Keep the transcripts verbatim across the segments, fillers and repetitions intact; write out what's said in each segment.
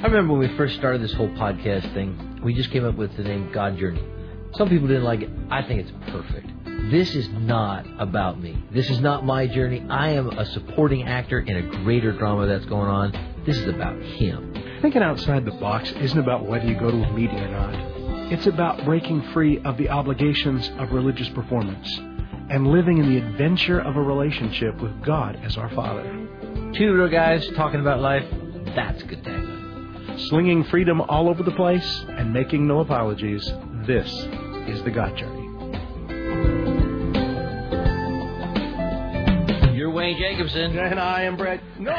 remember when we first started this whole podcast thing, we just came up with the name God Journey. Some people didn't like it. I think it's perfect. This is not about me. This is not my journey. I am a supporting actor in a greater drama that's going on. This is about him. Thinking outside the box isn't about whether you go to a meeting or not. It's about breaking free of the obligations of religious performance and living in the adventure of a relationship with God as our Father. Two real guys talking about life. That's good tagline. Slinging freedom all over the place and making no apologies. This is the God Journey. You're Wayne Jacobson. And I am Brad. No,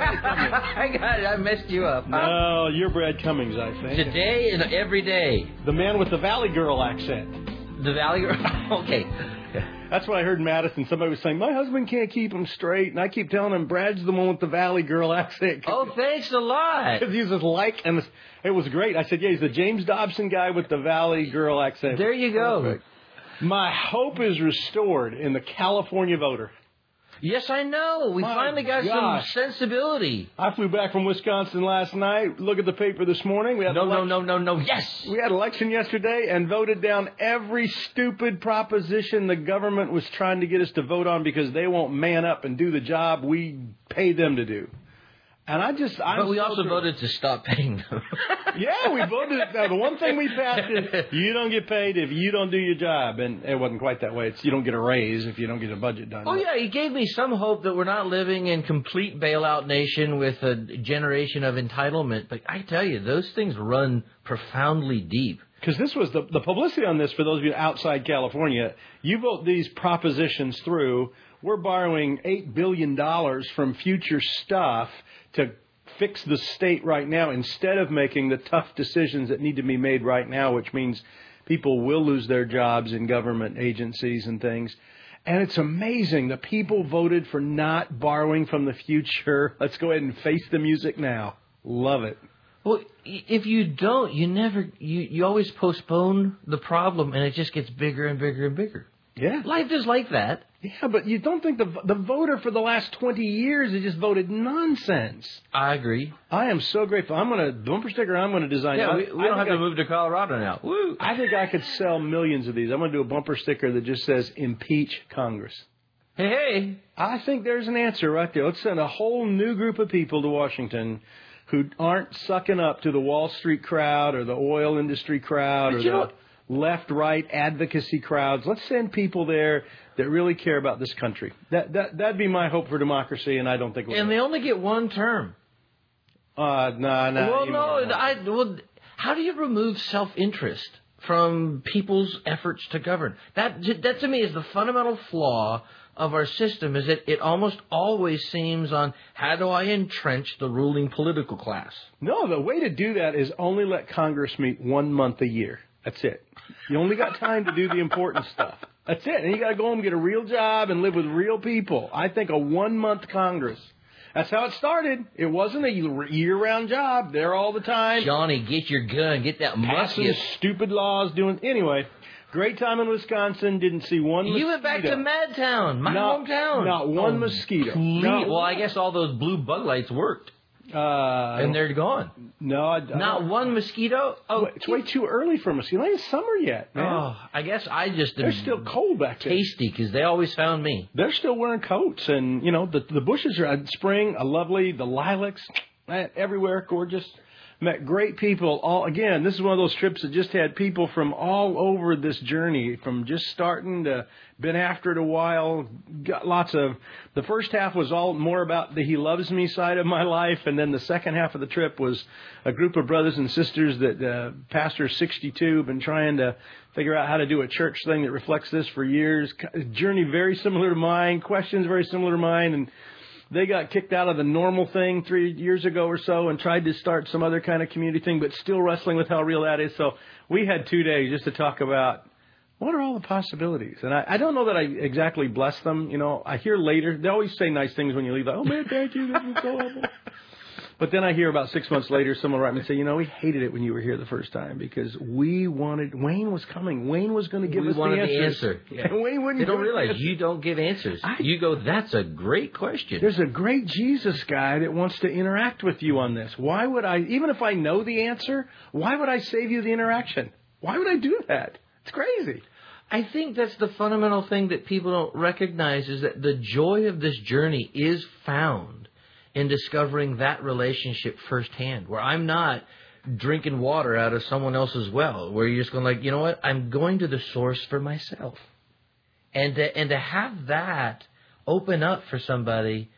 I got it. I messed you up. Huh? No, you're Brad Cummings, I think. Today and every day. The man with the Valley Girl accent. The Valley Girl? Okay. That's what I heard in Madison. Somebody was saying, my husband can't keep him straight. And I keep telling him, Brad's the one with the Valley Girl accent. Oh, thanks a lot. Because he's just like, and it was great. I said, yeah, he's the James Dobson guy with the Valley Girl accent. There you go. Perfect. My hope is restored in the California voter. Yes, I know. We My finally got gosh. some sensibility. I flew back from Wisconsin last night. Look at the paper this morning. We had no, election. no, no, no, no. Yes. We had election yesterday and voted down every stupid proposition the government was trying to get us to vote on because they won't man up and do the job we pay them to do. And I just, I'm But we so also thrilled. voted to stop paying them. Yeah, we voted. Now, the one thing we passed is you don't get paid if you don't do your job. And it wasn't quite that way. It's you don't get a raise if you don't get a budget done. Oh, yeah, he gave me some hope that we're not living in complete bailout nation with a generation of entitlement. But I tell you, those things run profoundly deep. Because this was the, the publicity on this, for those of you outside California, you vote these propositions through, we're borrowing eight billion dollars from future stuff to fix the state right now instead of making the tough decisions that need to be made right now, which means people will lose their jobs in government agencies and things. And it's amazing. The people voted for not borrowing from the future. Let's go ahead and face the music now. Love it. Well, if you don't, you never, you, you always postpone the problem and it just gets bigger and bigger and bigger. Yeah. Life is like that. Yeah, but you don't think the the voter for the last twenty years has just voted nonsense. I agree. I am so grateful. I'm going to, bumper sticker I'm going to design. Yeah, I, we, we don't have I, to move to Colorado now. Woo! I think I could sell millions of these. I'm going to do a bumper sticker that just says, impeach Congress. Hey, hey. I think there's an answer right there. Let's send a whole new group of people to Washington who aren't sucking up to the Wall Street crowd or the oil industry crowd But or you know the left-right advocacy crowds. Let's send people there that really care about this country. That that that'd be my hope for democracy, and I don't think we'll. And they only get one term. Uh, no, no. Well, no. I, well, how do you remove self-interest from people's efforts to govern? That that to me is the fundamental flaw of our system. Is that it almost always seems on how do I entrench the ruling political class? No, the way to do that is only let Congress meet one month a year. That's it. You only got time to do the important stuff. That's it. And you got to go home and get a real job and live with real people. I think a one-month Congress. That's how it started. It wasn't a year-round job. There all the time. Johnny, get your gun. Get that Passing musket. stupid laws. Doing anyway. Great time in Wisconsin. Didn't see one mosquito. You went back to Madtown, my not, hometown. Not one oh, mosquito. Please. Not well, one. I guess all those blue bug lights worked. Uh, and they're gone. No, I, I not one mosquito. Oh, it's way too early for mosquito. It ain't summer yet, man. Oh, I guess I just they're still cold back there. Tasty because they always found me. They're still wearing coats, and you know the the bushes are in spring, a lovely the lilacs everywhere, gorgeous. Met great people. All again, this is one of those trips that just had people from all over this journey, from just starting to been after it a while. Got lots of. The first half was all more about the He Loves Me side of my life, and then the second half of the trip was a group of brothers and sisters that uh, Pastor sixty-two have been trying to figure out how to do a church thing that reflects this for years. Journey very similar to mine, questions very similar to mine, and they got kicked out of the normal thing three years ago or so and tried to start some other kind of community thing, but still wrestling with how real that is. So we had two days just to talk about what are all the possibilities. And I, I don't know that I exactly bless them. You know, I hear later, they always say nice things when you leave. Like, oh, man, thank you. This was so awful. But then I hear about six months later, someone write me and say, you know, we hated it when you were here the first time because we wanted, Wayne was coming. Wayne was going to give we us the wanted answer. the answer. Yeah. Wayne wouldn't they don't give realize the you don't give answers. I, you go, that's a great question. There's a great Jesus guy that wants to interact with you on this. Why would I, even if I know the answer, why would I save you the interaction? Why would I do that? It's crazy. I think that's the fundamental thing that people don't recognize is that the joy of this journey is found in discovering that relationship firsthand, where I'm not drinking water out of someone else's well, where you're just going like, you know what, I'm going to the source for myself. And to, and to have that open up for somebody,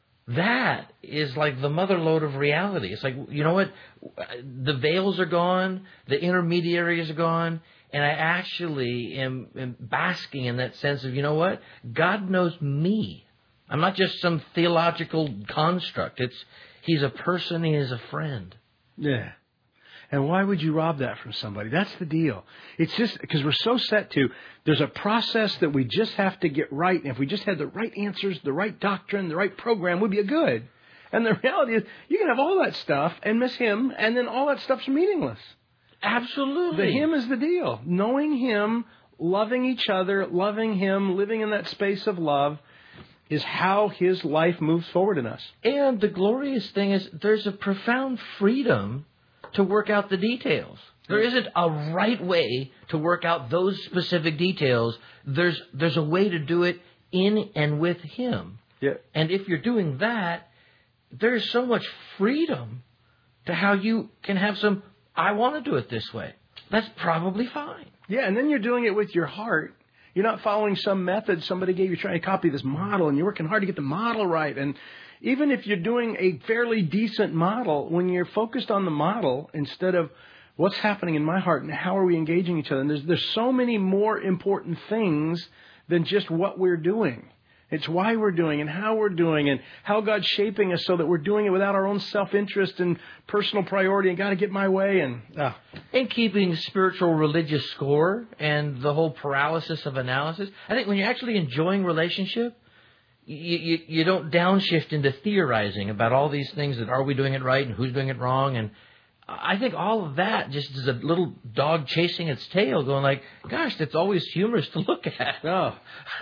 that is like the mother lode of reality. It's like, you know what, the veils are gone, the intermediaries are gone, and I actually am, am basking in that sense of, you know what, God knows me. I'm not just some theological construct. It's He's a person, He is a friend. Yeah. And why would you rob that from somebody? That's the deal. It's just because we're so set to, there's a process that we just have to get right. And if we just had the right answers, the right doctrine, the right program, we'd be good. And the reality is, you can have all that stuff and miss Him, and then all that stuff's meaningless. Absolutely. The Him is the deal. Knowing Him, loving each other, loving Him, living in that space of love is how His life moves forward in us. And the glorious thing is there's a profound freedom to work out the details. There isn't a right way to work out those specific details. There's there's a way to do it in and with Him. Yeah. And if you're doing that, there's so much freedom to how you can have some, I want to do it this way. That's probably fine. Yeah, and then you're doing it with your heart. You're not following some method somebody gave you, trying to copy this model, and you're working hard to get the model right. And even if you're doing a fairly decent model, when you're focused on the model instead of what's happening in my heart and how are we engaging each other, and there's there's so many more important things than just what we're doing. It's why we're doing and how we're doing and how God's shaping us so that we're doing it without our own self-interest and personal priority and got to get my way. And ah. and keeping spiritual religious score and the whole paralysis of analysis. I think when you're actually enjoying relationship, you, you, you don't downshift into theorizing about all these things that are we doing it right and who's doing it wrong. And I think all of that just is a little dog chasing its tail going like, gosh, that's always humorous to look at. Oh,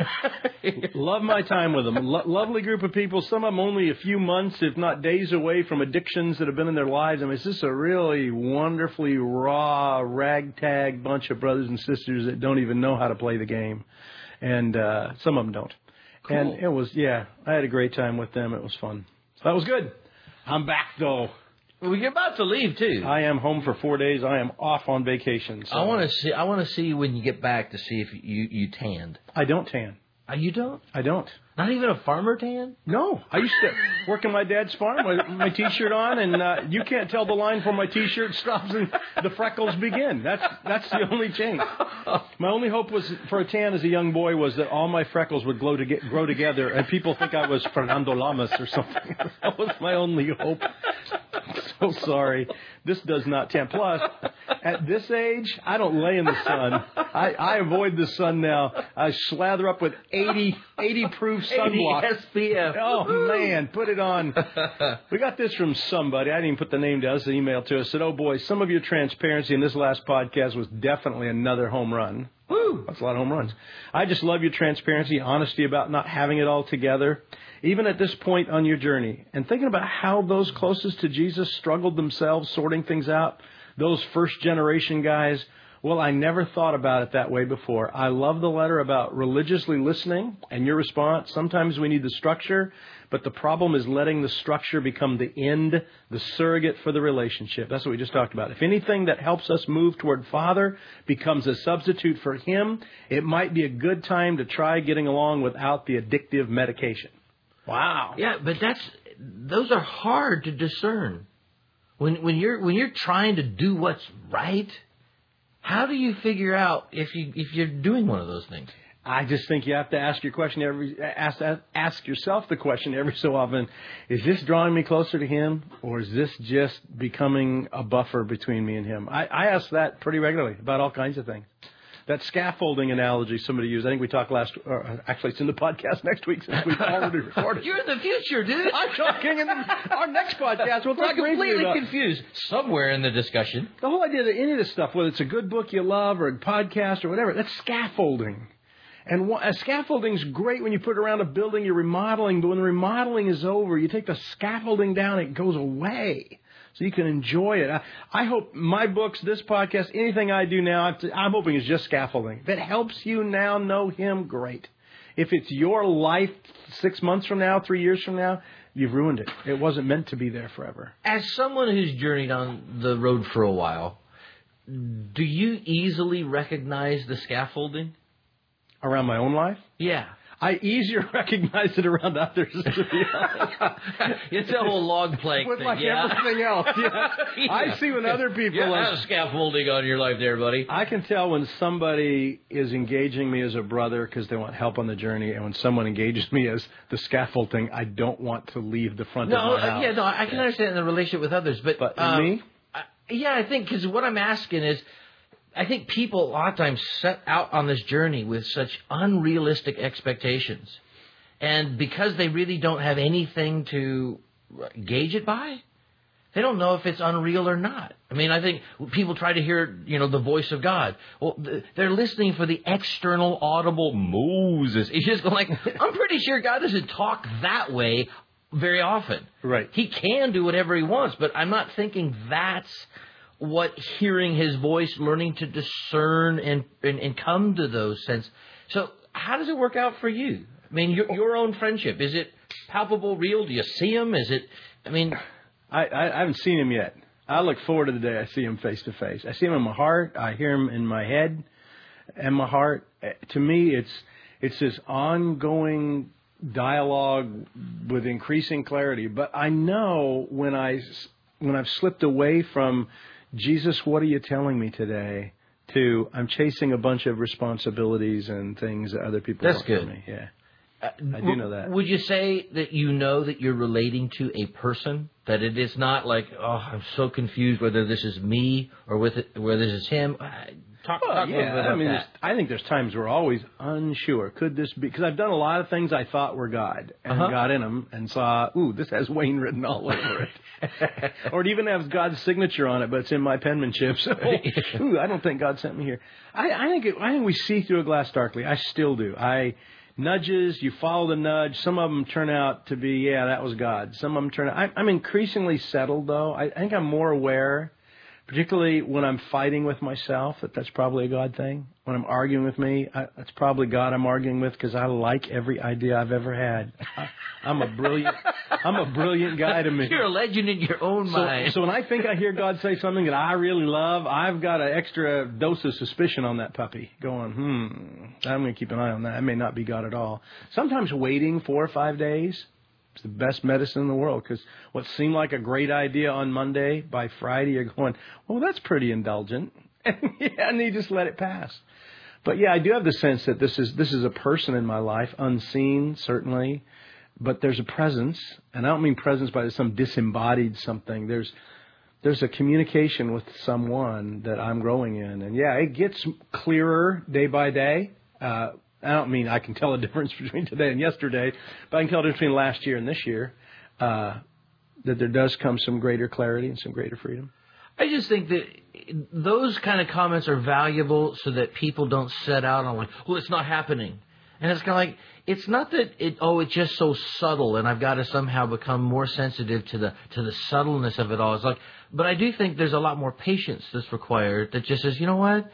love my time with them. Lo- lovely group of people. Some of them only a few months, if not days away from addictions that have been in their lives. I mean, it's just a really wonderfully raw, ragtag bunch of brothers and sisters that don't even know how to play the game. And uh, some of them don't. Cool. And it was, yeah, I had a great time with them. It was fun. So that was good. I'm back, though. Well, you're about to leave too. I am home for four days. I am off on vacation. So. I want to see. I want to see you when you get back to see if you you tanned. I don't tan. Uh, you don't? I don't. Not even a farmer tan? No. I used to work on my dad's farm with my T-shirt on, and uh, you can't tell the line where my T-shirt stops and the freckles begin. That's that's the only change. My only hope was for a tan as a young boy was that all my freckles would glow to get, grow together, and people think I was Fernando Lamas or something. That was my only hope. So sorry. This does not tan. Plus, at this age, I don't lay in the sun. I, I avoid the sun now. I slather up with eighty, eighty proof sunblock. eighty S P F. Oh, man. Put it on. We got this from somebody. I didn't even put the name down. It's an email to us. Said, oh, boy, some of your transparency in this last podcast was definitely another home run. Woo! That's a lot of home runs. I just love your transparency, honesty about not having it all together, even at this point on your journey. And thinking about how those closest to Jesus struggled themselves sorting things out, those first generation guys. Well, I never thought about it that way before. I love the letter about religiously listening and your response. Sometimes we need the structure, but the problem is letting the structure become the end, the surrogate for the relationship. That's what we just talked about. If anything that helps us move toward Father becomes a substitute for Him, it might be a good time to try getting along without the addictive medication. Wow. Yeah, but that's those are hard to discern. When when you're when you're trying to do what's right, how do you figure out if you if you're doing one of those things? I just think you have to ask your question every ask ask yourself the question every so often: is this drawing me closer to Him, or is this just becoming a buffer between me and Him? I, I ask that pretty regularly about all kinds of things. that scaffolding analogy somebody used. I think we talked last. Or actually, it's in the podcast next week since we've already recorded. You're in the future, dude. I'm talking in the, our next podcast. We'll We're talk completely about, confused somewhere in the discussion. The whole idea that any of this stuff, whether it's a good book you love or a podcast or whatever, that's scaffolding. And uh, scaffolding's great when you put it around a building you're remodeling, but when the remodeling is over, you take the scaffolding down, it goes away. So you can enjoy it. I, I hope my books, this podcast, anything I do now, I'm hoping is just scaffolding. That helps you now know Him, great. If it's your life six months from now, three years from now, you've ruined it. It wasn't meant to be there forever. As someone who's journeyed on the road for a while, do you easily recognize the scaffolding? Around my own life? Yeah. I easier recognize it around others, to be honest. It's a whole log plank With thing, like yeah. everything else, yeah. Yeah. I see when other people... You are, have scaffolding on your life there, buddy. I can tell when somebody is engaging me as a brother because they want help on the journey, and when someone engages me as the scaffolding, I don't want to leave the front No, of my house. yeah, no, I can yeah. understand the relationship with others, but... But uh, me? I, yeah, I think, because what I'm asking is, I think people a lot of times set out on this journey with such unrealistic expectations. And because they really don't have anything to gauge it by, they don't know if it's unreal or not. I mean, I think people try to hear, you know, the voice of God. Well, they're listening for the external audible Moses. It's just like, I'm pretty sure God doesn't talk that way very often. Right. He can do whatever He wants, but I'm not thinking that's what hearing His voice, learning to discern and, and, and come to those sense. So how does it work out for you? I mean, your, your own friendship, is it palpable, real? Do you see Him? Is it, I mean... I, I, I haven't seen Him yet. I look forward to the day I see Him face to face. I see Him in my heart. I hear Him in my head and my heart. To me, it's it's this ongoing dialogue with increasing clarity. But I know when, I, when I've slipped away from, Jesus, what are you telling me today? To, I'm chasing a bunch of responsibilities and things that other people That's want good. from me. Yeah. Uh, I do know that. Would you say that you know that you're relating to a person? That it is not like, oh, I'm so confused whether this is me or with it, whether this is him. Uh, Talk, well, talk yeah, a little bit about I mean, that. I think there's times we're always unsure. Could this be? Because I've done a lot of things I thought were God and Uh-huh. got in them and saw, ooh, this has Wayne written all over it. Or it even has God's signature on it, but it's in my penmanship. So, ooh, I don't think God sent me here. I, I think it, I think we see through a glass darkly. I still do. I nudges, you follow the nudge. Some of them turn out to be, yeah, that was God. Some of them turn out. I, I'm increasingly settled, though. I, I think I'm more aware. Particularly when I'm fighting with myself, that that's probably a God thing. When I'm arguing with me, I, that's probably God I'm arguing with because I like every idea I've ever had. I, I'm a brilliant, I'm a brilliant guy to me. You're a legend in your own So, mind. so when I think I hear God say something that I really love, I've got an extra dose of suspicion on that puppy. Going, hmm, I'm going to keep an eye on that. That may not be God at all. Sometimes waiting four or five days. It's the best medicine in the world because what seemed like a great idea on Monday, by Friday you're going, well, that's pretty indulgent. And, yeah, and you just let it pass. But, yeah, I do have the sense that this is this is a person in my life, unseen, certainly, but there's a presence. And I don't mean presence by some disembodied something. There's there's a communication with someone that I'm growing in. And, yeah, it gets clearer day by day. Uh I don't mean I can tell the difference between today and yesterday, but I can tell the difference between last year and this year, uh, that there does come some greater clarity and some greater freedom. I just think that those kind of comments are valuable so that people don't set out on like, well, it's not happening. And it's kind of like, it's not that it, oh, it's just so subtle and I've got to somehow become more sensitive to the to the subtleness of it all. It's like, but I do think there's a lot more patience that's required that just says, you know what?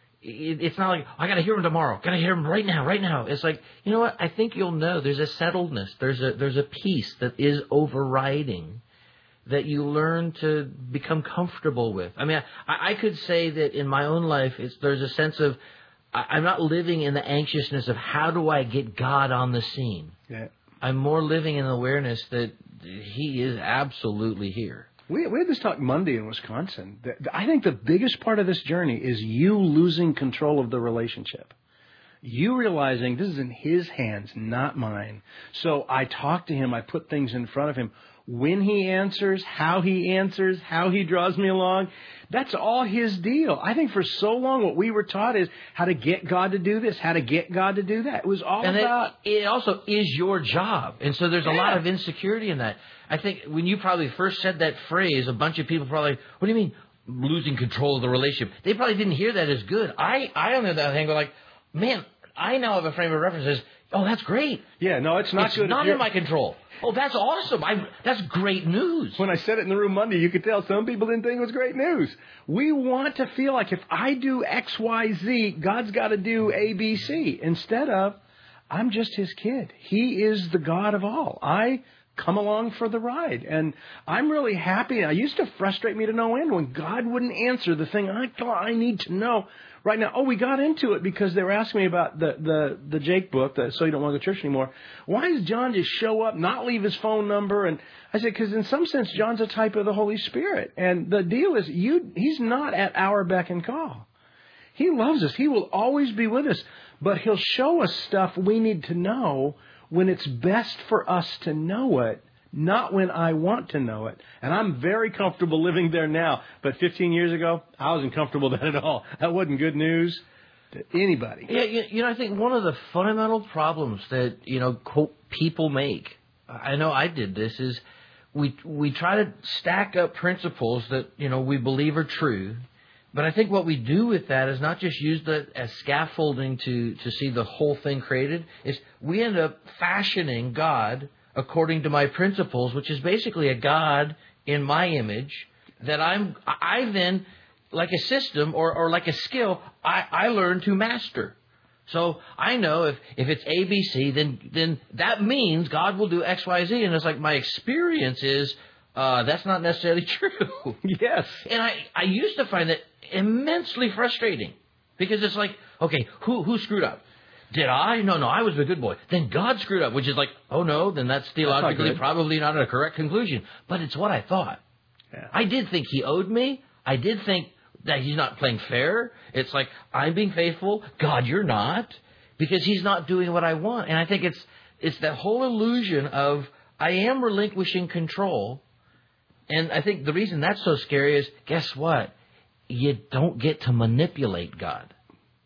It's not like, I got to hear him tomorrow. Got to hear him right now, right now. It's like, you know what? I think you'll know there's a settledness. There's a there's a peace that is overriding that you learn to become comfortable with. I mean, I, I could say that in my own life, it's, there's a sense of, I, I'm not living in the anxiousness of how do I get God on the scene. Yeah. I'm more living in the awareness that He is absolutely here. We, we had this talk Monday in Wisconsin. I think the biggest part of this journey is you losing control of the relationship. you realizing this is in his hands, not mine. So I talk to him. I put things in front of him. When he answers, how he answers, how he draws me along, that's all his deal. I think for so long what we were taught is how to get God to do this, how to get God to do that. It was all and about... It, it also is your job. And so there's a yeah. lot of insecurity in that. I think when you probably first said that phrase, a bunch of people probably, what do you mean losing control of the relationship? They probably didn't hear that as good. I, I on the other hand, go like, man, I now have a frame of reference as, oh, that's great. Yeah, no, it's not it's good. It's not in my control. Oh, that's awesome. I, that's great news. When I said it in the room Monday, you could tell some people didn't think it was great news. We want to feel like if I do X, Y, Z, God's got to do A, B, C. Instead of, I'm just his kid. He is the God of all. I come along for the ride. And I'm really happy. It used to frustrate me to no end when God wouldn't answer the thing I thought I need to know right now. Oh, we got into it because they were asking me about the, the, the Jake book, the So You Don't Want to Go to Church Anymore. Why does John just show up, not leave his phone number? And I said, because in some sense, John's a type of the Holy Spirit. And the deal is, you he's not at our beck and call. He loves us. He will always be with us. But he'll show us stuff we need to know when it's best for us to know it, not when I want to know it. And I'm very comfortable living there now. But fifteen years ago, I wasn't comfortable with that at all. That wasn't good news to anybody. Yeah, you, you know, I think one of the fundamental problems that, you know, quote, people make, I know I did this, is we we try to stack up principles that, you know, we believe are true. But I think what we do with that is not just use that as scaffolding to, to see the whole thing created. Is we end up fashioning God according to my principles, which is basically a God in my image that I'm I then, like a system or, or like a skill, I, I learn to master. So I know if, if it's A, B, C, then then that means God will do X, Y, Z. And it's like my experience is uh, that's not necessarily true. Yes. And I, I used to find that immensely frustrating because it's like, okay, who who screwed up? Did I? No, no, I was the good boy. Then God screwed up, which is like, oh no, then that's theologically that's probably not a correct conclusion. But it's what I thought. Yeah. I did think he owed me. I did think that he's not playing fair. It's like, I'm being faithful. God, you're not. Because he's not doing what I want. And I think it's it's that whole illusion of I am relinquishing control. And I think the reason that's so scary is, guess what? You don't get to manipulate God.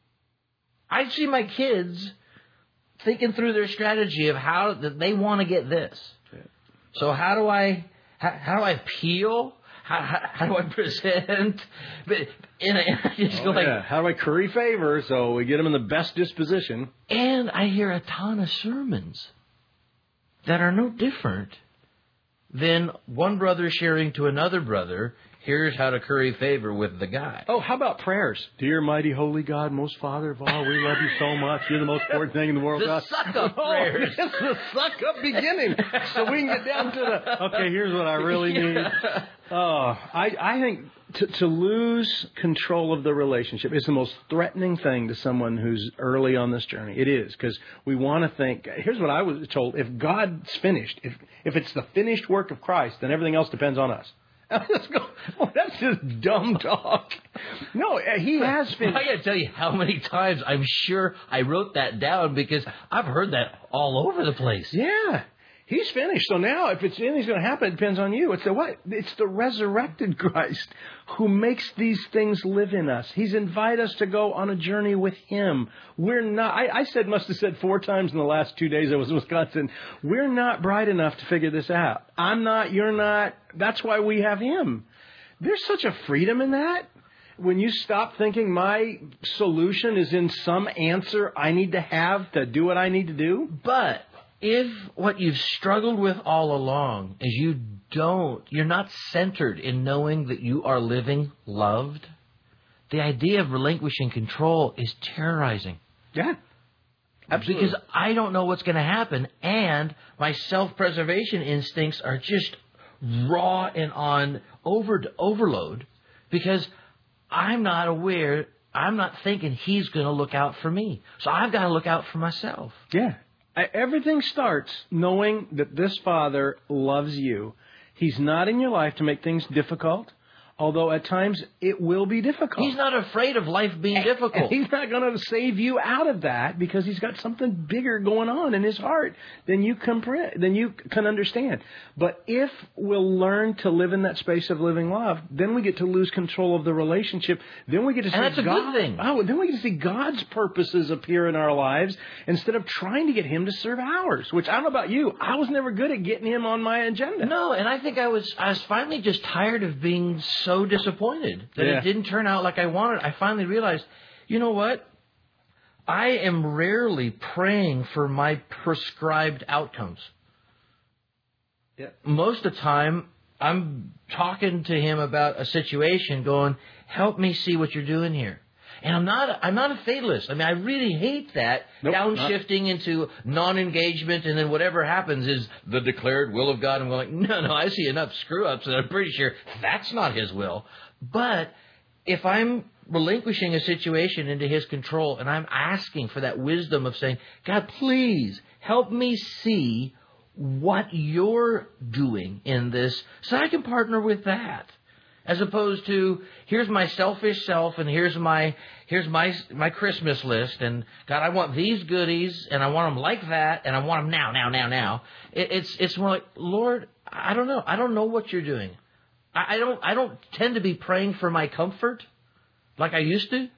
I see my kids thinking through their strategy of how that they want to get this. So how do I how, how do I appeal? How, how, how do I present? But and I, and I just oh, go like, yeah. How do I curry favor so we get them in the best disposition? And I hear a ton of sermons that are no different than one brother sharing to another brother, here's how to curry favor with the guy. Oh, how about prayers? Dear mighty holy God, most Father of all, we love you so much. You're the most important thing in the world. The God. suck-up oh, prayers. It's the suck-up beginning. So we can get down to the, okay, here's what I really need. Oh, I, I think to, to lose control of the relationship is the most threatening thing to someone who's early on this journey. It is, because we want to think, here's what I was told, if God's finished, if, if it's the finished work of Christ, then everything else depends on us. Let's go. Oh, that's just dumb talk. No, he has finished. I got to tell you how many times I'm sure I wrote that down because I've heard that all over the place. Yeah. He's finished. So now if it's anything's going to happen, it depends on you. It's the what? It's the resurrected Christ who makes these things live in us. He's invited us to go on a journey with him. We're not, I, I said, must have said four times in the last two days I was in Wisconsin, we're not bright enough to figure this out. I'm not, you're not. That's why we have him. There's such a freedom in that. When you stop thinking my solution is in some answer I need to have to do what I need to do. But if what you've struggled with all along is you don't, you're not centered in knowing that you are living loved, the idea of relinquishing control is terrorizing. Yeah, absolutely. Because I don't know what's going to happen, and my self-preservation instincts are just raw and on over overload because I'm not aware, I'm not thinking he's going to look out for me. So I've got to look out for myself. Yeah. Everything starts knowing that this Father loves you. He's not in your life to make things difficult although at times it will be difficult. He's not afraid of life being difficult. And he's not going to save you out of that because he's got something bigger going on in his heart than you compre- than you can understand. But if we'll learn to live in that space of living love, then we get to lose control of the relationship. Then we get to see and that's a God, good thing. Oh, then we get to see God's purposes appear in our lives instead of trying to get him to serve ours, which I don't know about you. I was never good at getting him on my agenda. No, and I think I was I was finally just tired of being so disappointed that Yeah. it didn't turn out like I wanted. I finally realized, you know what? I am rarely praying for my prescribed outcomes. Yeah. Most of the time, I'm talking to him about a situation going, help me see what you're doing here. And I'm not I'm not a fatalist. I mean, I really hate that Nope, downshifting not. into non-engagement, and then whatever happens is the declared will of God. And we're like, no, no, I see enough screw-ups, and I'm pretty sure that's not his will. But if I'm relinquishing a situation into his control, and I'm asking for that wisdom of saying, God, please help me see what you're doing in this so I can partner with that. As opposed to, here's my selfish self, and here's my here's my my Christmas list, and God, I want these goodies, and I want them like that, and I want them now, now, now, now. It, it's it's more like, Lord, I don't know, I don't know what you're doing. I, I don't I don't tend to be praying for my comfort like I used to.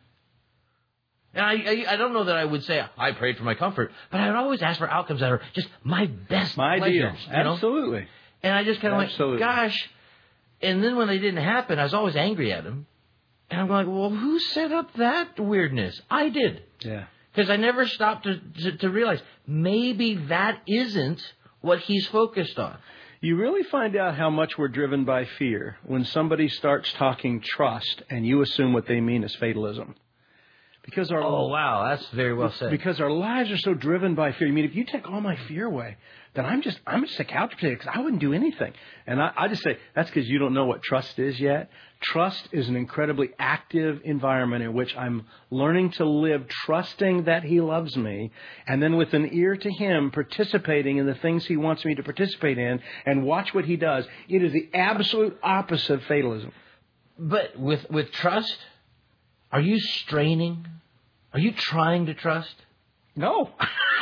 And I, I I don't know that I would say I prayed for my comfort, but I would always ask for outcomes that are just my best My pleasures, deal. you know? Absolutely. And I just kind of Absolutely. went, gosh. And then when they didn't happen, I was always angry at him. And I'm going, well, who set up that weirdness? I did. Yeah. Because I never stopped to, to, to realize maybe that isn't what he's focused on. You really find out how much we're driven by fear when somebody starts talking trust and you assume what they mean is fatalism. Because our Oh, wow. That's very well said. Because our lives are so driven by fear. I mean, if you take all my fear away, then I'm just I'm just a couch potato because I wouldn't do anything. And I, I just say that's because you don't know what trust is yet. Trust is an incredibly active environment in which I'm learning to live, trusting that he loves me, and then with an ear to him, participating in the things he wants me to participate in, and watch what he does. It is the absolute opposite of fatalism. But with, with trust, are you straining? Are you trying to trust? No.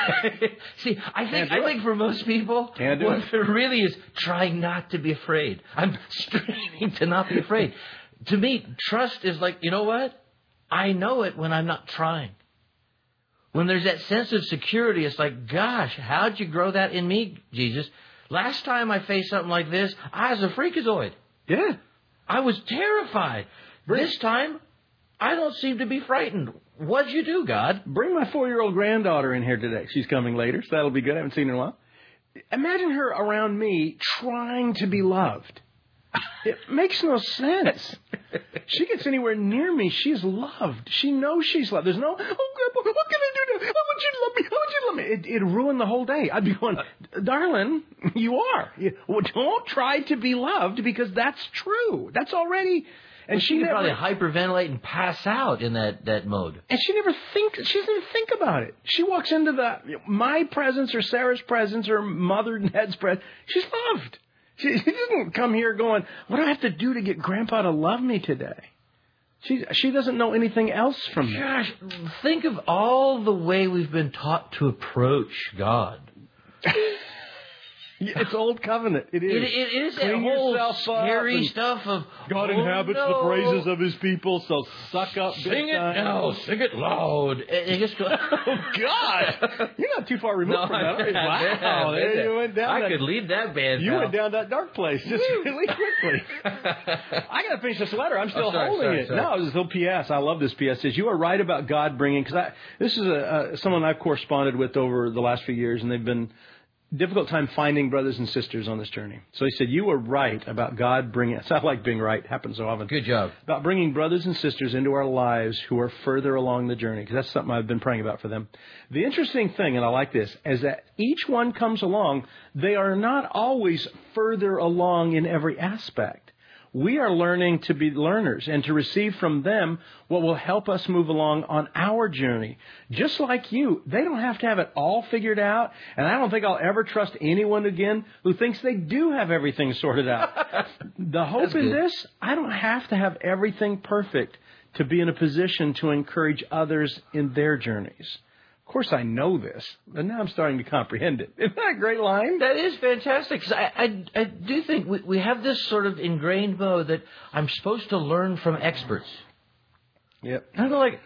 See, I think do I think for most people, Can't do what it. there really is trying not to be afraid. I'm straining to not be afraid. To me, trust is like, you know what? I know it when I'm not trying. When there's that sense of security, it's like, gosh, how'd you grow that in me, Jesus? Last time I faced something like this, I was a freakazoid. Yeah. I was terrified. This time, I don't seem to be frightened. What'd you do, God? Bring my four-year-old granddaughter in here today. She's coming later, so that'll be good. I haven't seen her in a while. Imagine her around me trying to be loved. It makes no sense. She gets anywhere near me, she's loved. She knows she's loved. There's no, oh, Grandpa, what can I do now? I want you to love me. I want you to love me. It, it'd ruin the whole day. I'd be going, darling, you are. You, well, don't try to be loved because that's true. That's already... And well, she she could never, probably hyperventilate and pass out in that, that mode. And she never think. She doesn't even think about it. She walks into the my presence or Sarah's presence or Mother and Dad's presence. She's loved. She, she doesn't come here going, "What do I have to do to get Grandpa to love me today?" She she doesn't know anything else from me. Gosh, think of all the way we've been taught to approach God. It's old covenant. It is. It, it is that Clean whole yourself up scary and stuff of God oh, inhabits no. the praises of his people, so suck up. Sing big it time. now, sing it loud. And it just goes, Oh God! You're not too far removed no, from that. Are you? I- Wow, there you went down. I that, could lead that band. You pal. went down that dark place just really quickly. I got to finish this letter. I'm still Oh, sorry, holding sorry, it. sorry. No, it was a little P S. I love this P S. It says, you are right about God bringing, because I this is a, a someone I've corresponded with over the last few years, and they've been difficult time finding brothers and sisters on this journey. So he said, you were right about God bringing, it's not like being right, happens so often. Good job. About bringing brothers and sisters into our lives who are further along the journey, because that's something I've been praying about for them. The interesting thing, and I like this, is that each one comes along, they are not always further along in every aspect. we are learning to be learners and to receive from them what will help us move along on our journey. Just like you, they don't have to have it all figured out. And I don't think I'll ever trust anyone again who thinks they do have everything sorted out. The hope That's in good. this, I don't have to have everything perfect to be in a position to encourage others in their journeys. Of course, I know this, but now I'm starting to comprehend it. Isn't that a great line? That is fantastic. 'Cause I, I, I do think we, we have this sort of ingrained mode that I'm supposed to learn from experts. Yep. And I'm like,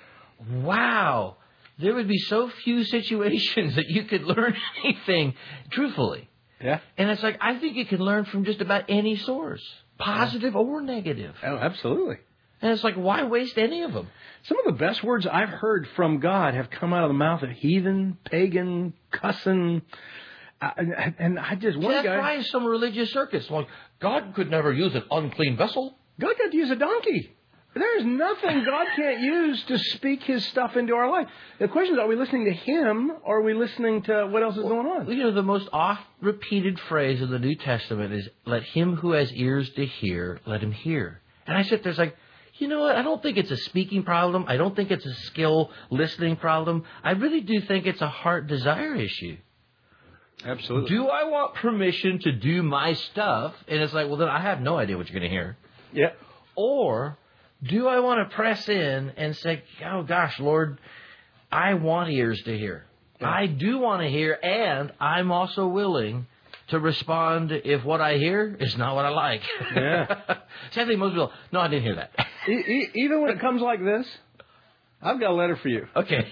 wow, there would be so few situations that you could learn anything truthfully. Yeah. And it's like, I think you can learn from just about any source, positive or negative. Oh, absolutely. And it's like, why waste any of them? Some of the best words I've heard from God have come out of the mouth of heathen, pagan, cussing. Uh, and, and I just, one That's guy... why in some religious circuits, like, God could never use an unclean vessel. God got to use a donkey. There's nothing God can't use to speak His stuff into our life. The question is, are we listening to Him or are we listening to what else is going on? You know, the most oft-repeated phrase in the New Testament is, let him who has ears to hear, let him hear. And I sit there, it's like, you know what? I don't think it's a speaking problem. I don't think it's a skill listening problem. I really do think it's a heart desire issue. Absolutely. Do I want permission to do my stuff? And it's like, well, then I have no idea what you're going to hear. Yeah. Or do I want to press in and say, oh, gosh, Lord, I want ears to hear. Yeah. I do want to hear, and I'm also willing to respond if what I hear is not what I like. Yeah. Sadly, most people, no, I didn't hear that. e- e- even when it comes like this, I've got a letter for you. Okay.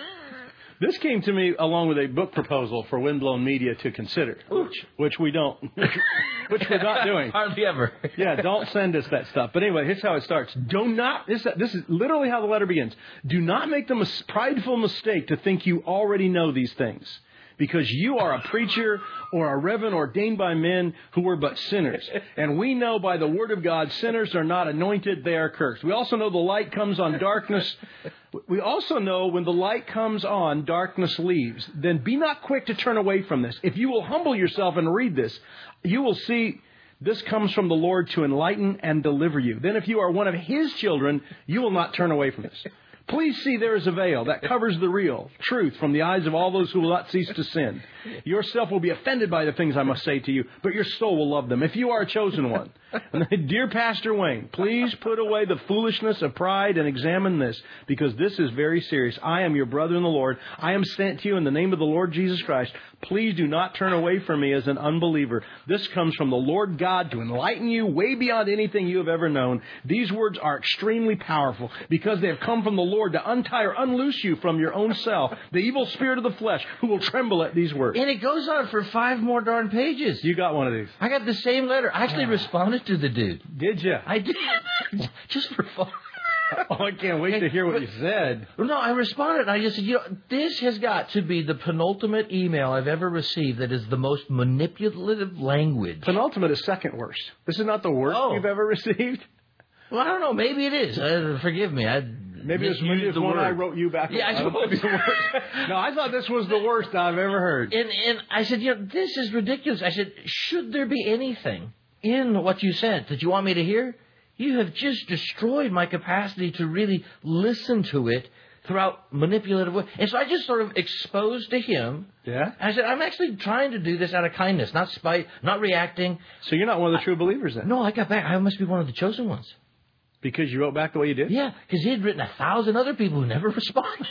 This came to me along with a book proposal for Windblown Media to consider, which, which we don't, which we're not doing. Hardly ever. Yeah, don't send us that stuff. But anyway, here's how it starts. Do not, this, this is literally how the letter begins. Do not make the mis- prideful mistake to think you already know these things, because you are a preacher or a reverend ordained by men who were but sinners. And we know by the word of God, sinners are not anointed, they are cursed. We also know the light comes on darkness. We also know when the light comes on, darkness leaves. Then be not quick to turn away from this. If you will humble yourself and read this, you will see this comes from the Lord to enlighten and deliver you. Then if you are one of His children, you will not turn away from this. Please see there is a veil that covers the real truth from the eyes of all those who will not cease to sin. Yourself will be offended by the things I must say to you, but your soul will love them if you are a chosen one. And dear Pastor Wayne, please put away the foolishness of pride and examine this, because this is very serious. I am your brother in the Lord. I am sent to you in the name of the Lord Jesus Christ. Please do not turn away from me as an unbeliever. This comes from the Lord God to enlighten you way beyond anything you have ever known. These words are extremely powerful because they have come from the Lord to untie or unloose you from your own self, the evil spirit of the flesh, who will tremble at these words. And it goes on for five more darn pages. You got one of these. I got the same letter. I actually responded to the dude. Did you? I did. Just for fun. Oh, I can't wait to hear what you said. No, I responded. I just said, you know, this has got to be the penultimate email I've ever received that is the most manipulative language. Penultimate is second worst. This is not the worst Oh. you've ever received? Well, I don't know. Maybe it is. Uh, forgive me. I Maybe it's, maybe it's the one word. I wrote you back. Yeah, I don't know if it's the worst. No, I thought this was the worst I've ever heard. And, and I said, you know, this is ridiculous. I said, should there be anything in what you sent that you want me to hear? You have just destroyed my capacity to really listen to it throughout manipulative ways. And so I just sort of exposed to him. Yeah? I said, I'm actually trying to do this out of kindness, not spite, not reacting. So you're not one of the true believers then? No, I got back. I must be one of the chosen ones. Because you wrote back the way you did? Yeah, because he had written a thousand other people who never responded.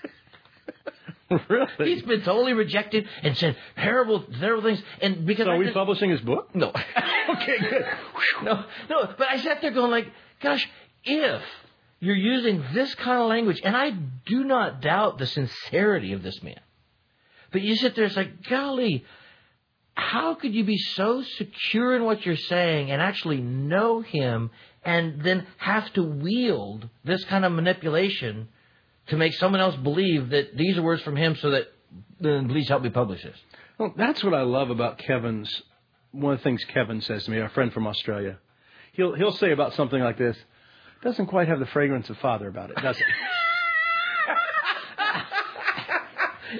Really? He's been totally rejected and said terrible, terrible things. And because so I are we just, publishing his book? No. Okay, good. no, no. But I sat there going like, gosh, if you're using this kind of language, and I do not doubt the sincerity of this man, but you sit there, it's like, golly, how could you be so secure in what you're saying and actually know him and then have to wield this kind of manipulation to make someone else believe that these are words from him so that, then please help me publish this? Well, that's what I love about Kevin's, one of the things Kevin says to me, our friend from Australia. He'll he'll say about something like this, doesn't quite have the fragrance of Father about it, does it? It does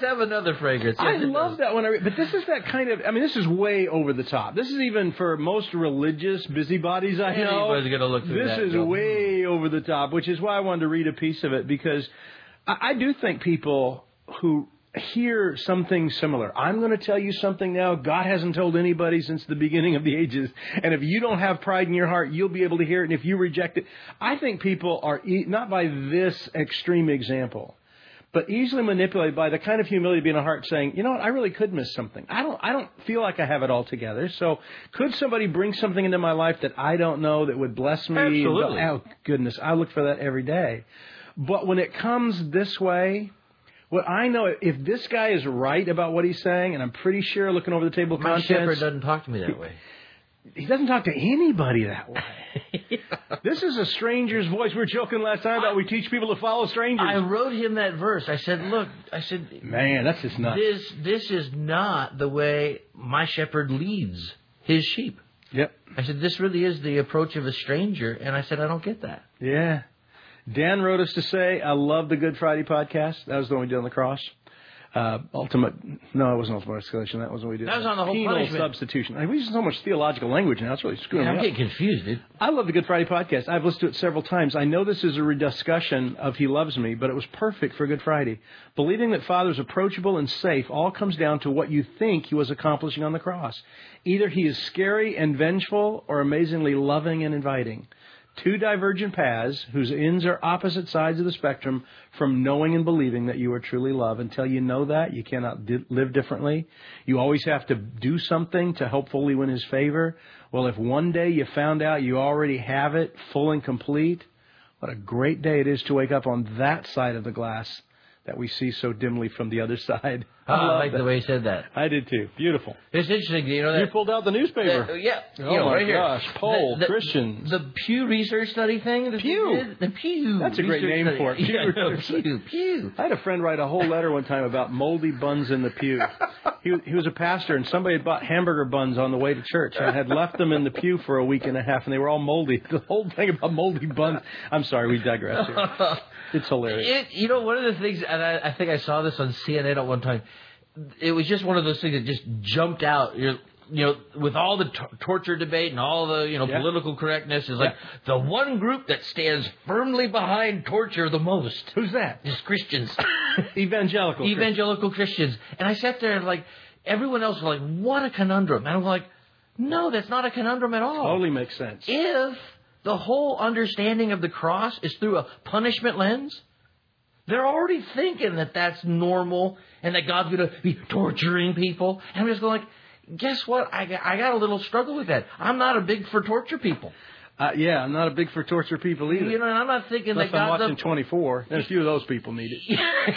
does have another fragrance. Yes, I it love does. that when I read, but this is that kind of, I mean, this is way over the top. This is even for most religious busybodies I know. Anybody's going to look through This that is and go, way over the top, which is why I wanted to read a piece of it, because I, I do think people who hear something similar. I'm going to tell you something now God hasn't told anybody since the beginning of the ages. And if you don't have pride in your heart, you'll be able to hear it. And if you reject it, I think people are, e- not by this extreme example, but easily manipulated by the kind of humility in a heart saying, you know what, I really could miss something. I don't I don't feel like I have it all together. So could somebody bring something into my life that I don't know that would bless me? Absolutely. Oh, goodness, I look for that every day. But when it comes this way, well, I know if this guy is right about what he's saying, and I'm pretty sure looking over the table of my contents, shepherd doesn't talk to me that way. he doesn't talk to anybody that way. Yeah. This is a stranger's voice. We were joking last time about we teach people to follow strangers. I wrote him that verse. I said, look, I said, man, that's just nuts. This, this is not the way my shepherd leads his sheep. Yep. I said, this really is the approach of a stranger. And I said, I don't get that. Yeah. Dan wrote us to say, I love the Good Friday podcast. That was the one we did on the cross. Uh, ultimate, no, it wasn't ultimate escalation. That wasn't what we did. That was on the whole Penal punishment. substitution. I mean, we use so much theological language now. It's really screwing Yeah, I'm me up. getting confused, dude. I love the Good Friday podcast. I've listened to it several times. I know this is a rediscussion of He Loves Me, but it was perfect for Good Friday. Believing that Father is approachable and safe all comes down to what you think He was accomplishing on the cross. Either He is scary and vengeful or amazingly loving and inviting. Two divergent paths whose ends are opposite sides of the spectrum from knowing and believing that you are truly loved. Until you know that, you cannot di- live differently. You always have to do something to hopefully win His favor. Well, if one day you found out you already have it full and complete, what a great day it is to wake up on that side of the glass that we see so dimly from the other side. Oh, I like that. The way he said that. I did too. Beautiful. It's interesting, you know that. You pulled out the newspaper. The, yeah. Oh you know, my right gosh. Here. Poll, the, the, Christians. The Pew Research Study thing. That Pew. Did, the Pew. That's a great Research name study. for it. Pew. Yeah, no, Pew. Pew. I had a friend write a whole letter one time about moldy buns in the pew. He, he was a pastor, and somebody had bought hamburger buns on the way to church and had left them in the pew for a week and a half, and they were all moldy. The whole thing about moldy buns. I'm sorry, we digress here. It's hilarious. It, you know, one of the things, and I, I think I saw this on C N N at one time, it was just one of those things that just jumped out. You're, you know, with all the t- torture debate and all the, you know, yeah. political correctness, is like yeah. the one group that stands firmly behind torture the most. Who's that? Is Christians. Evangelical. Evangelical Christians. And I sat there and like, everyone else was like, what a conundrum. And I'm like, no, that's not a conundrum at all. Totally makes sense. If the whole understanding of the cross is through a punishment lens, they're already thinking that that's normal and that God's going to be torturing people. And I'm just going like, guess what? I got, I got a little struggle with that. I'm not a big for torture people. Uh, yeah, I'm not a big for torture people either. You know, and I'm not thinking Unless that I'm God's watching a... twenty-four, and a few of those people need it.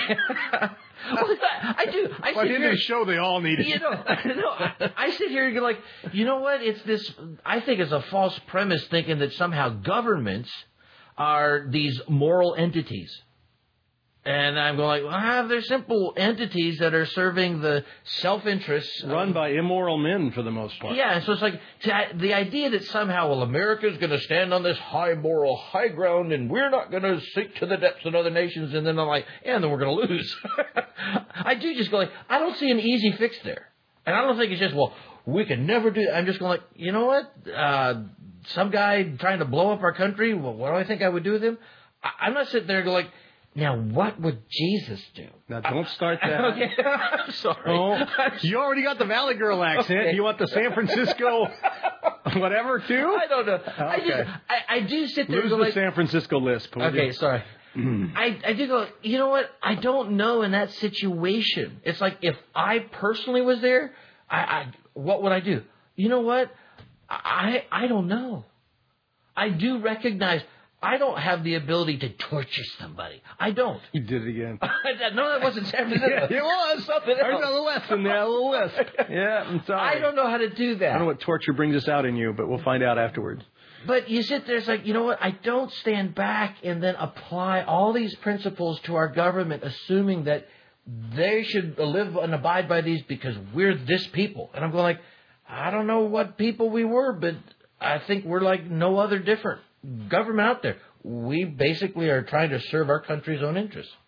Well, I do. I By sit the end here, of the show, they all need it. You know, no, I, I sit here and go like, you know what? It's this. I think it's a false premise thinking that somehow governments are these moral entities. And I'm going like, well, they're simple entities that are serving the self-interest. Run by immoral men for the most part. Yeah, so it's like the idea that somehow, well, America's going to stand on this high moral high ground and we're not going to sink to the depths of other nations. And then I'm like, yeah, and then we're going to lose. I do just go like, I don't see an easy fix there. And I don't think it's just, well, we can never do that. I'm just going like, you know what? Uh, some guy trying to blow up our country, well, what do I think I would do with him? I, I'm not sitting there going like, now, what would Jesus do? Now, don't start that. Okay, I'm sorry. Oh, you already got the Valley Girl accent. Okay. You want the San Francisco whatever, too? I don't know. I, Okay. just, I, I do sit there Lose and go the like... San Francisco lisp. will Okay, you? sorry. I, I do go, you know what? I don't know in that situation. It's like if I personally was there, I, I what would I do? You know what? I I don't know. I do recognize... I don't have the ability to torture somebody. I don't. You did it again. No, that wasn't San Francisco. Yeah, it was. Something There's else. a little lesson there, a little lisp. Yeah, I'm sorry. I don't know how to do that. I don't know what torture brings us out in you, but we'll find out afterwards. But you sit there, it's like, you know what? I don't stand back and then apply all these principles to our government, assuming that they should live and abide by these because we're this people. And I'm going like, I don't know what people we were, but I think we're like no other different government out there. We basically are trying to serve our country's own interests.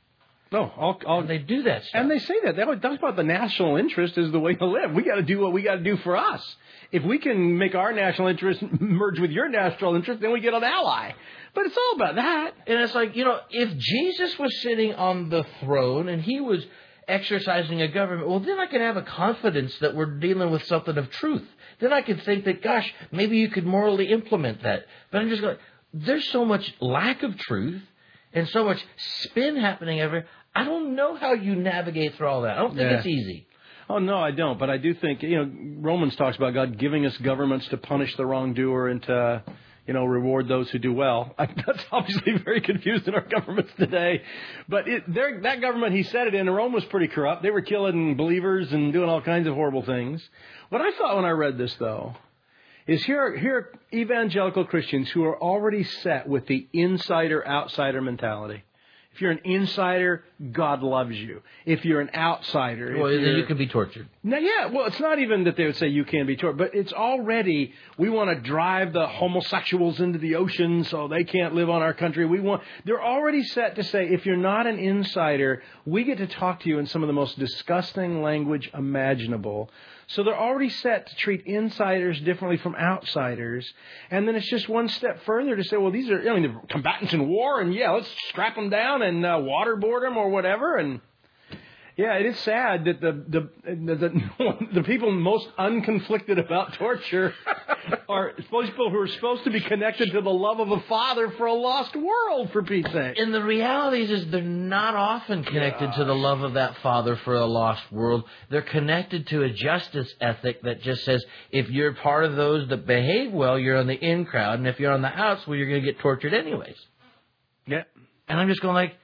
No, all, all, and they do that stuff. And they say that. They always talk about the national interest is the way to live. We got to do what we got to do for us. If we can make our national interest merge with your national interest, then we get an ally. But it's all about that. And it's like, you know, if Jesus was sitting on the throne and he was exercising a government, well, then I can have a confidence that we're dealing with something of truth. Then I could think that, gosh, maybe you could morally implement that. But I'm just going, there's so much lack of truth and so much spin happening everywhere. I don't know how you navigate through all that. I don't think yeah. it's easy. Oh, no, I don't. But I do think, you know, Romans talks about God giving us governments to punish the wrongdoer and to, you know, reward those who do well. I, that's obviously very confused in our governments today. But it, that government he said it in, Rome was pretty corrupt. They were killing believers and doing all kinds of horrible things. What I thought when I read this, though, is here, here are evangelical Christians who are already set with the insider-outsider mentality. If you're an insider, God loves you. If you're an outsider... Well, then you can be tortured. No, yeah, well, it's not even that they would say you can be tortured, but it's already, we want to drive the homosexuals into the ocean so they can't live on our country. We want. They're already set to say, if you're not an insider, we get to talk to you in some of the most disgusting language imaginable. So they're already set to treat insiders differently from outsiders. And then it's just one step further to say, well, these are, I mean, they're combatants in war, and yeah, let's strap them down and uh, waterboard them or whatever. And yeah, it is sad that the the the, the, the people most unconflicted about torture are people who are supposed to be connected to the love of a father for a lost world, for Pete's sake. And the reality is, is they're not often connected Gosh. to the love of that father for a lost world. They're connected to a justice ethic that just says, if you're part of those that behave well, you're on the in crowd, and if you're on the outs, well, you're going to get tortured anyways. Yeah. And I'm just going like,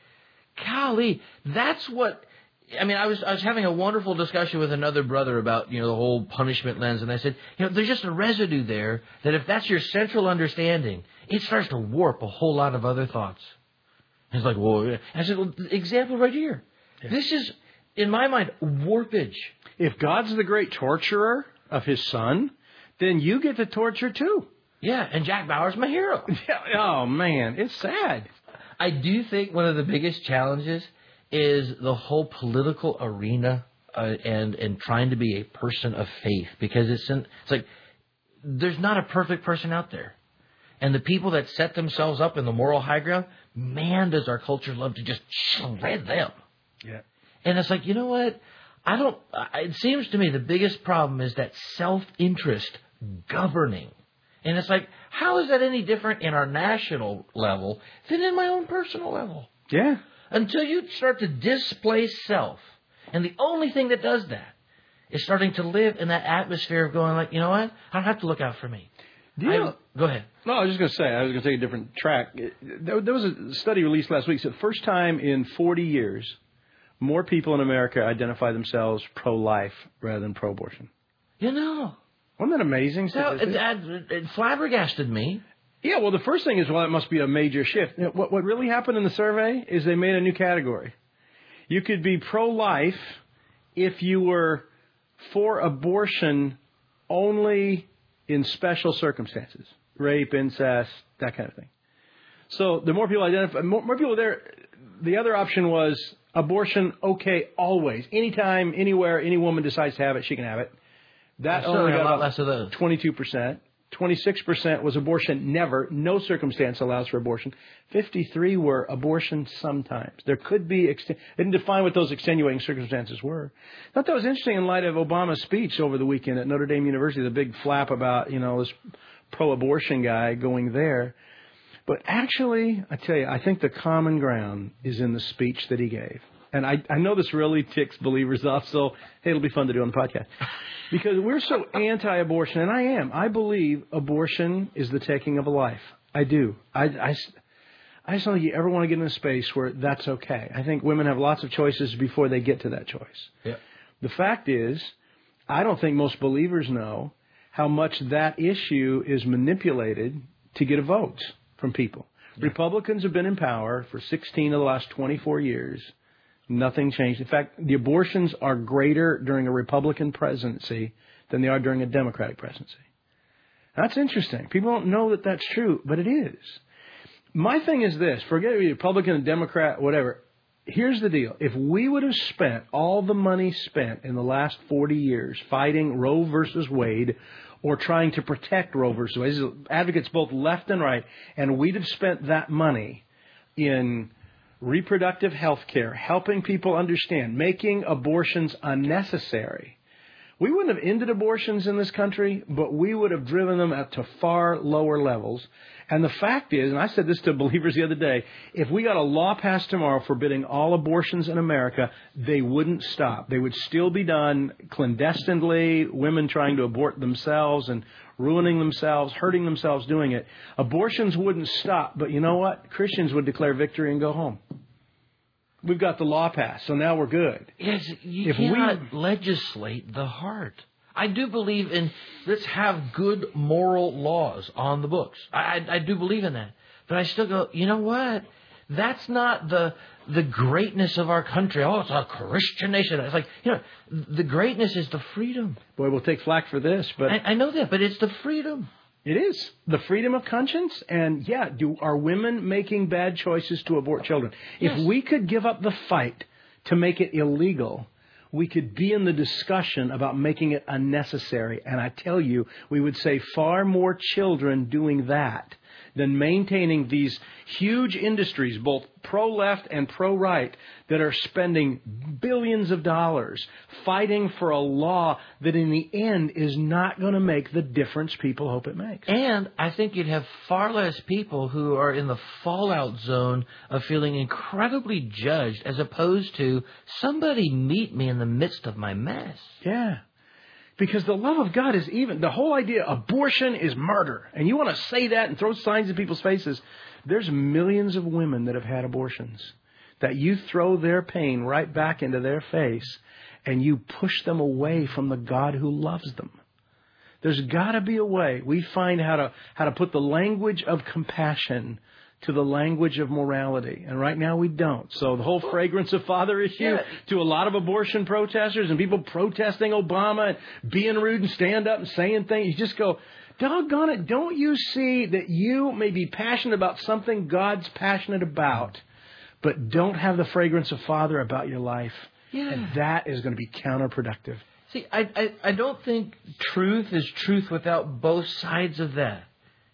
golly, that's what... I mean, I was I was having a wonderful discussion with another brother about, you know, the whole punishment lens, and I said, you know, there's just a residue there that if that's your central understanding, it starts to warp a whole lot of other thoughts. And he's like, well, I said, well, example right here. Yeah. This is, in my mind, warpage. If God's the great torturer of his son, then you get to torture too. Yeah, and Jack Bauer's my hero. Yeah, oh, man, it's sad. I do think one of the biggest challenges is the whole political arena uh, and and trying to be a person of faith, because it's in, it's like there's not a perfect person out there, and the people that set themselves up in the moral high ground, man, does our culture love to just shred them. Yeah, and it's like, you know what? I don't. It seems to me the biggest problem is that self-interest governing, and it's like, how is that any different in our national level than in my own personal level? Yeah. Until you start to displace self. And the only thing that does that is starting to live in that atmosphere of going like, you know what? I don't have to look out for me. Do you I, know, go ahead. No, I was just going to say, I was going to take a different track. There, there was a study released last week. So the first time in forty years, more people in America identify themselves pro-life rather than pro-abortion. You know. Wasn't that amazing? No, it, it, it flabbergasted me. Yeah, well, the first thing is, well, it must be a major shift. You know, what, what really happened in the survey is they made a new category. You could be pro-life if you were for abortion only in special circumstances. Rape, incest, that kind of thing. So the more people identify, more, more people there, the other option was abortion okay always. Anytime, anywhere, any woman decides to have it, she can have it. That only got a lot about less of those. twenty-two percent. twenty-six percent was abortion never. No circumstance allows for abortion. fifty-three were abortion sometimes. There could be, ext- they didn't define what those extenuating circumstances were. I thought that was interesting in light of Obama's speech over the weekend at Notre Dame University, the big flap about, you know, this pro-abortion guy going there. But actually, I tell you, I think the common ground is in the speech that he gave. And I, I know this really ticks believers off, so hey, it'll be fun to do on the podcast. Because we're so anti-abortion, and I am. I believe abortion is the taking of a life. I do. I, I, I just don't think you ever want to get in a space where that's okay. I think women have lots of choices before they get to that choice. Yeah. The fact is, I don't think most believers know how much that issue is manipulated to get a vote from people. Yeah. Republicans have been in power for sixteen of the last twenty-four years. Nothing changed. In fact, the abortions are greater during a Republican presidency than they are during a Democratic presidency. That's interesting. People don't know that that's true, but it is. My thing is this. Forget Republican, Democrat, whatever. here's the deal. If we would have spent all the money spent in the last forty years fighting Roe versus Wade or trying to protect Roe versus Wade, advocates both left and right, and we'd have spent that money in reproductive health care, helping people understand, making abortions unnecessary, we wouldn't have ended abortions in this country, but we would have driven them up to far lower levels. And the fact is, and I said this to believers the other day, if we got a law passed tomorrow forbidding all abortions in America, they wouldn't stop. They would still be done clandestinely, women trying to abort themselves and ruining themselves, hurting themselves doing it. Abortions wouldn't stop, but you know what? Christians would declare victory and go home. We've got the law passed, so now we're good. Yes, you if cannot we, legislate the heart. I do believe in, let's have good moral laws on the books. I, I, I do believe in that. But I still go, you know what? That's not the the greatness of our country. Oh, it's a Christian nation. It's like, you know, the greatness is the freedom. Boy, we'll take flack for this, but... I, I know that, but it's the freedom. It is. The freedom of conscience. And yeah, do are women making bad choices to abort children? Yes. If we could give up the fight to make it illegal, we could be in the discussion about making it unnecessary. And I tell you, we would save far more children doing that than maintaining these huge industries, both pro-left and pro-right, that are spending billions of dollars fighting for a law that in the end is not going to make the difference people hope it makes. And I think you'd have far less people who are in the fallout zone of feeling incredibly judged as opposed to somebody meet me in the midst of my mess. Yeah. Because the love of God is even, the whole idea, abortion is murder. And you want to say that and throw signs in people's faces. There's millions of women that have had abortions that you throw their pain right back into their face and you push them away from the God who loves them. There's got to be a way we find how to how to put the language of compassion to the language of morality. And right now we don't. So the whole fragrance of father issue Yeah. to a lot of abortion protesters and people protesting Obama and being rude and stand up and saying things, you just go, doggone it, don't you see that you may be passionate about something God's passionate about, but don't have the fragrance of father about your life? Yeah. And that is going to be counterproductive. See, I, I, I don't think truth is truth without both sides of that.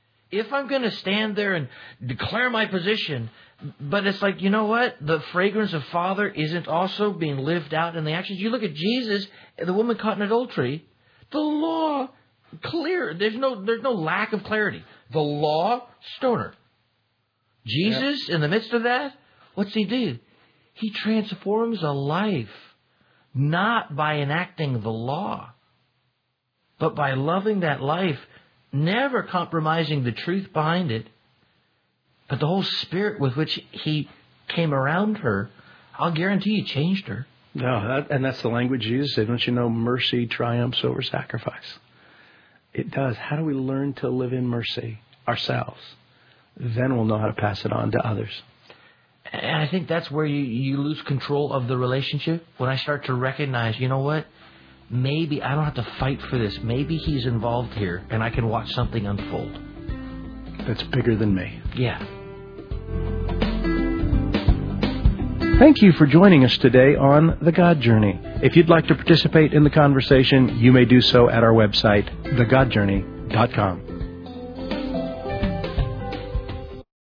If I'm going to stand there and declare my position, but it's like, you know what? The fragrance of Father isn't also being lived out in the actions. You look at Jesus, the woman caught in adultery, the law, clear. There's no, there's no lack of clarity. The law, stone her. Jesus, yeah. In the midst of that, what's he do? He transforms a life, not by enacting the law, but by loving that life, never compromising the truth behind it, but the whole spirit with which he came around her, I'll guarantee you changed her. No, that, and that's the language Jesus said. Don't you know mercy triumphs over sacrifice? It does. How do we learn to live in mercy ourselves? Then we'll know how to pass it on to others. And I think that's where you, you lose control of the relationship. When I start to recognize, you know what? Maybe I don't have to fight for this. Maybe he's involved here and I can watch something unfold. That's bigger than me. Yeah. Thank you for joining us today on The God Journey. If you'd like to participate in the conversation, you may do so at our website, the god journey dot com.